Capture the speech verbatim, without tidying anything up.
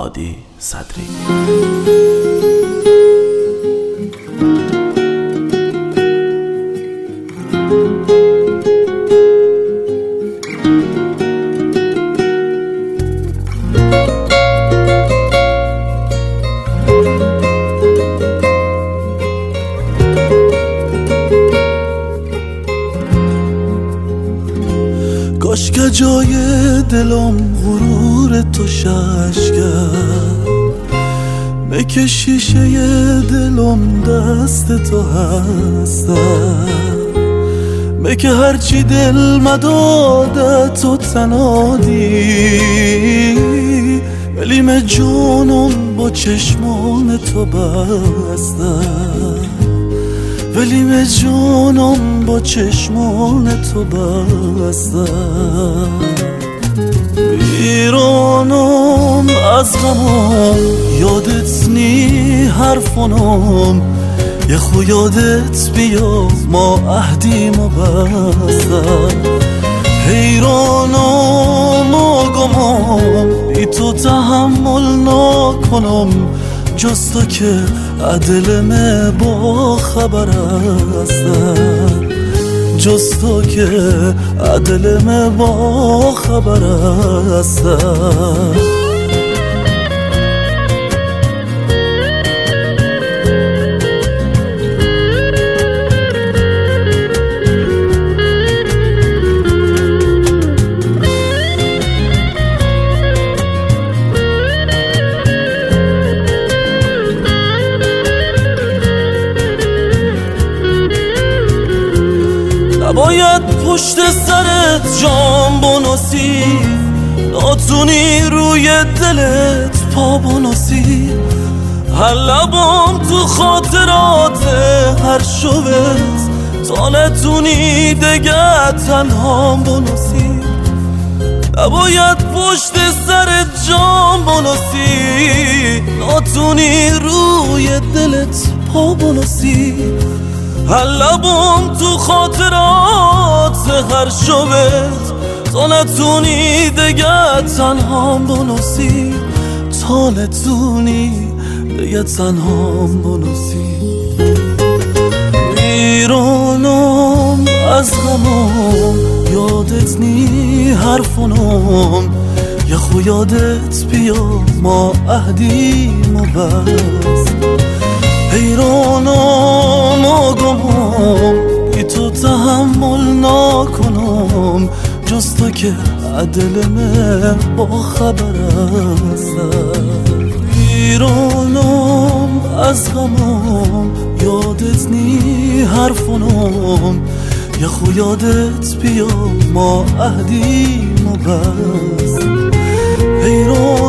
هادی صدری. کاش که جای دلم غرور تو ششگر، مکه شیشه دلم دست تو هستم، مکه هرچی دل مداده تو تنادی، ولیم جونم با چشمان تو بستم، ولیم جونم با چشمان تو بستم. بیرونم از غمم یادت نی حرفونم، یه خو یادت بیاد ما عهدیمو بستم. حیرانم و گمم بی تو تحمل نکنم، جز تو که عدلم با خبر هستم، جز تو که عدلم با خبر هستم. نباید پشت سرت جام بنوسی، ناتونی روی دلت پا بنوسی، هر لبام تو خاطرات هر شبت، تا نتونی دگه تنهام بنوسی. نباید پشت سرت جام بنوسی، ناتونی روی دلت پا بنوسی، هر لبام تو خاطرات هر شبت، تا نتونی دگه تنهام بنوسی، تا نتونی دگه تنهام بنوسی. بیرونم از غمم یادت نی حرفونم، یه خو یادت بیا ما عهدیمو بست. حیرانم و گمم بی تو تحمل نکنم، جز تو که عدلم با خبر هستم. بیرونم از غمم یادت نی حرفونم، یه خو یادت بیا ما عهدیمو بست. حیران